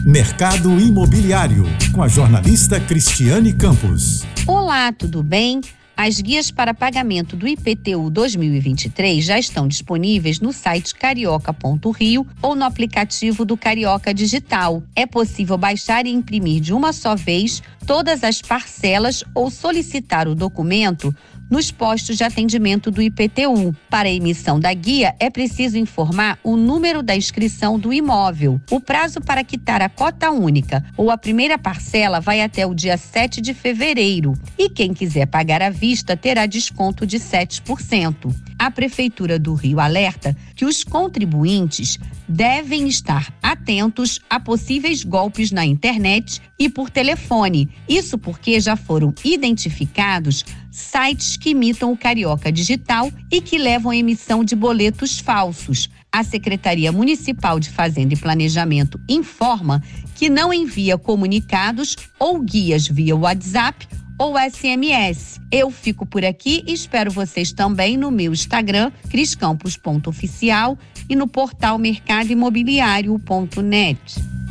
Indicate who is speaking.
Speaker 1: Mercado Imobiliário, com a jornalista Cristiane Campos.
Speaker 2: Olá, tudo bem? As guias para pagamento do IPTU 2023 já estão disponíveis no site carioca.rio ou no aplicativo do Carioca Digital. É possível baixar e imprimir de uma só vez todas as parcelas ou solicitar o documento nos postos de atendimento do IPTU. Para a emissão da guia, é preciso informar o número da inscrição do imóvel. O prazo para quitar a cota única ou a primeira parcela vai até o dia 7 de fevereiro. E quem quiser pagar à vista terá desconto de 7%. A Prefeitura do Rio alerta que os contribuintes devem estar atentos a possíveis golpes na internet e por telefone. Isso porque já foram identificados sites que imitam o Carioca Digital e que levam à emissão de boletos falsos. A Secretaria Municipal de Fazenda e Planejamento informa que não envia comunicados ou guias via WhatsApp ou SMS. Eu fico por aqui e espero vocês também no meu Instagram, criscampos.oficial, e no portal mercadoimobiliario.net.